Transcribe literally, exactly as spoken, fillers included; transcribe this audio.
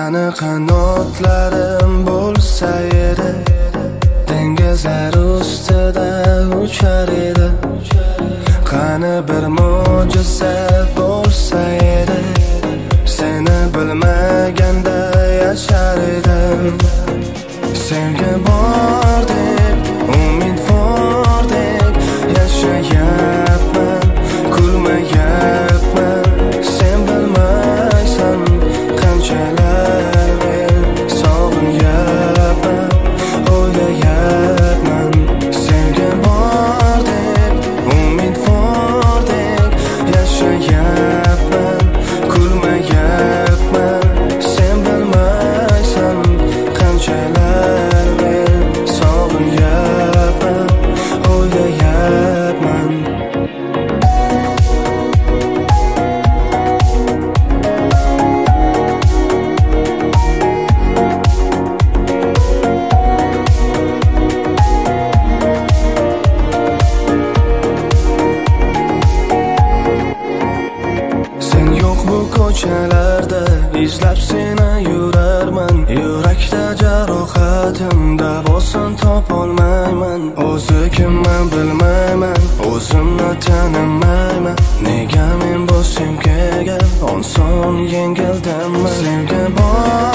Qani qanotlarim bo'lsa edi, dengizlar ustida uchar edi. Qani bir mo'jiza bo'lsa edi, seni bilmaganda yashar edim. Sevgi bor deb, umid bor deb yashayapman, kulmayapman. Sen bilmaysan qanchalar men sog'inyapman, o'ylayapman. Sevgi bor deb, umid bor deb yashayapman, kulmayapman. Sen bilmaysan qanchalar men sog'inyapman, o'ylayapman. Sen yo'q bu ko'chalarda izlab seni yurarman. Yurakda jarohatim, davosin topolmayman. O'zi kimman bilmayman, o'zimni tanimayman. Nega men bu sevgiga oson yengildim? Sevgi bor